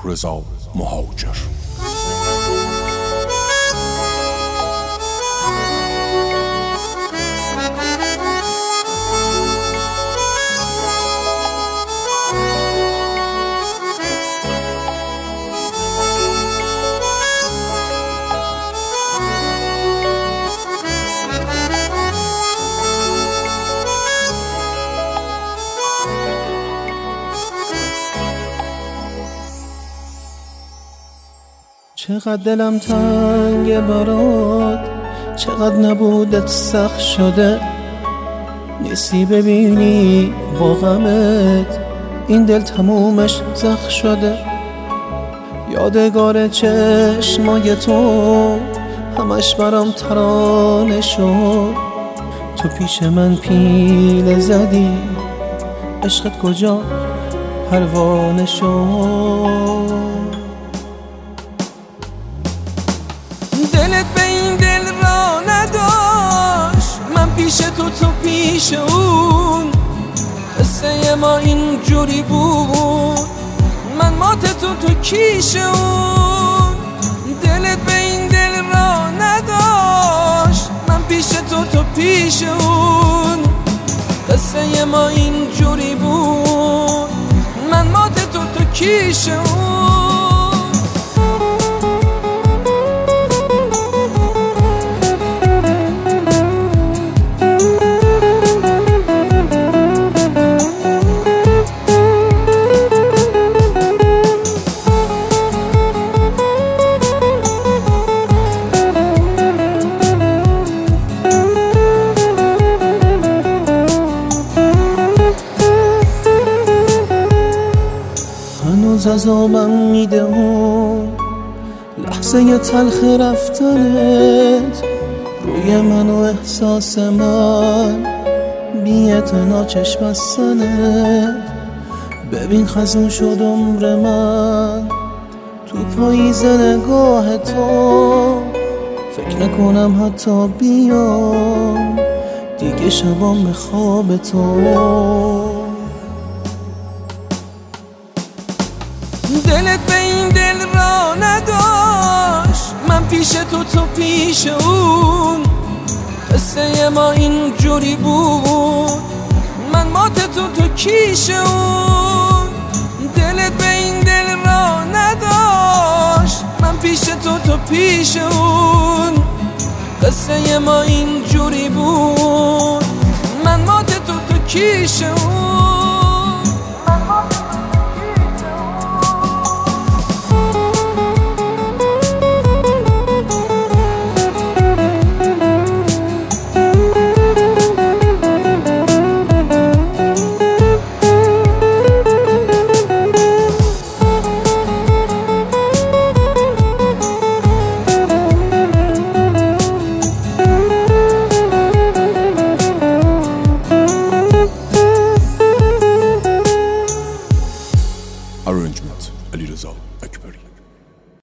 رضا مهاجر. چقدر دلم تنگ برات، چقدر نبودت سخت شده، نیستی ببینی با غمت این دل تمومش زخم شده. یادگار چشمای تو همش برام ترانه شد، تو پیش من پیله زدی عشقت کجا پروانه شد. دلت به این دل را نداشت، من پیش تو پیش اون، قصه ما اینجوری بود، من مات تو کیش اون. دلت به این دل را نداشت، من پیش تو پیش اون، قصه ما اینجوری بود، من مات تو کیش اون. هنوز عذابم میدهم لحظه تلخ رفتنت، روی من و احساس من بی‌اعتنا چشم بستنت. ببین خزون شد عمر من تو پاییز نگاه تو، فکر نکنم حتی بیام دیگه شبام به خواب تو. دلت به این دل را نداشت، من پیش تو پیش اون، قصه ما اینجوری بود، من مات تو کیش اون. دلت به این دل را نداشت، من پیش تو پیش اون، قصه ما اینجوری بود، من مات تو کیش اون.